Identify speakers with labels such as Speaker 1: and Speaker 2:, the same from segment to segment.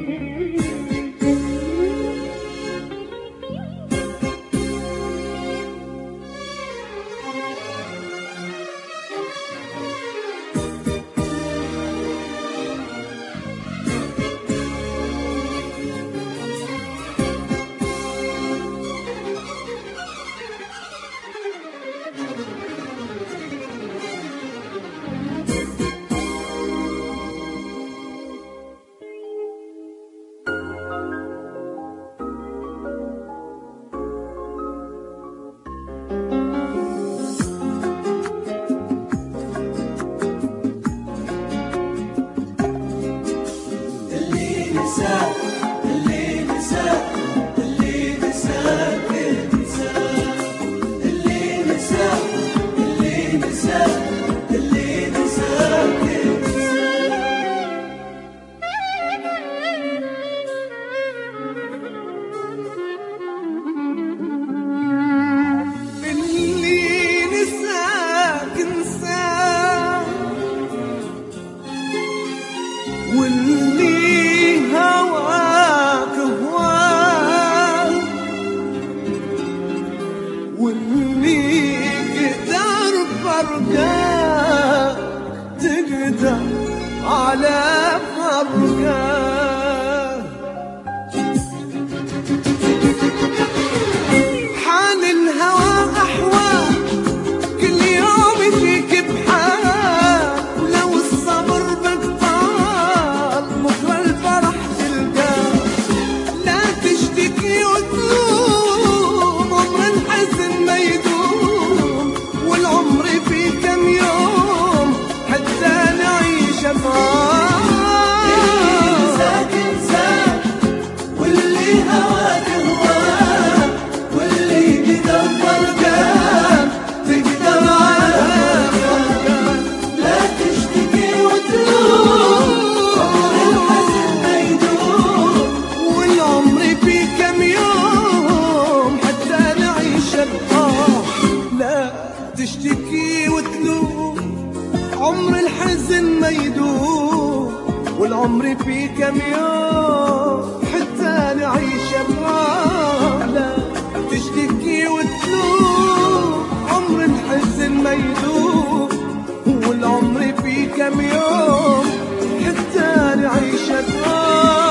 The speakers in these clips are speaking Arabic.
Speaker 1: على فرقه حال الهوى أحوال كل يوم يجيك بحال لو الصبر بطال بكرة الفرح تلقاه لا تشتكي وتلوم عمر الحزن ما يدوم والعمر فيه كم يوم حتى نعيش تشتكي وتلوم عمر الحزن ما يدوم والعمر فيه كم يوم حتى نعيش بغاه لا تشتكي وتلوم عمر الحزن ما يدوم والعمر فيه كم يوم حتى نعيش بغاه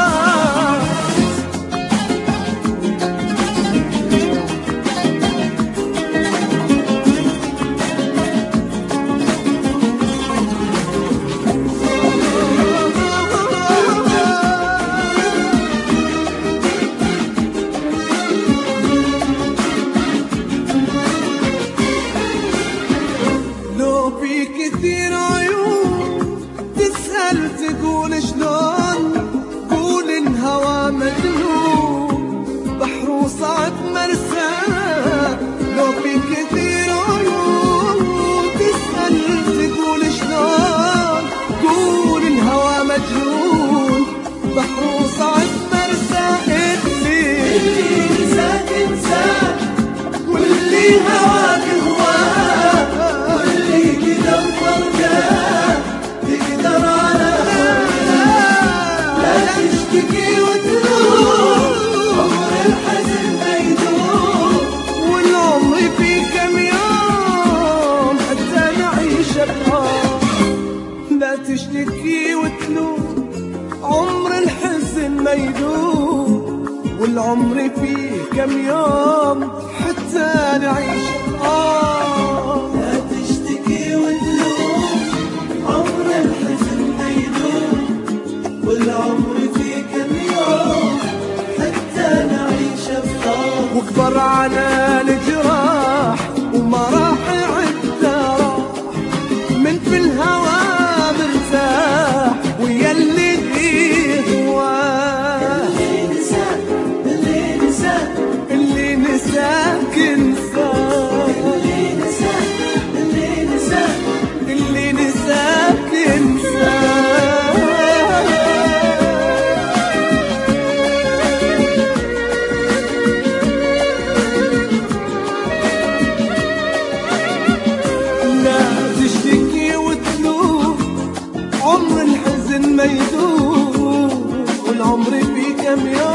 Speaker 1: كثير عيون تسأل تقول شلون قول الهوى مجنون بحر وصعب مرساه لو في كثير عيون تسأل تقول شلون قول الهوى مجنون بحر وصعب مرساه اللي نساك انساه واللي هواك هواه تشتكي وتلوم عمر الحزن ما يدوم والعمر فيه كم يوم حتى نعيش
Speaker 2: لا تشتكي وتلوم عمر الحزن ما يدوم والعمر فيه كم يوم حتى نعيش بطال
Speaker 1: وكبر على الجراح وما راح يعد راح من في الهوى ويا اللي فيه هواه اللي نساك انساه اللي نساك انساه كم يوم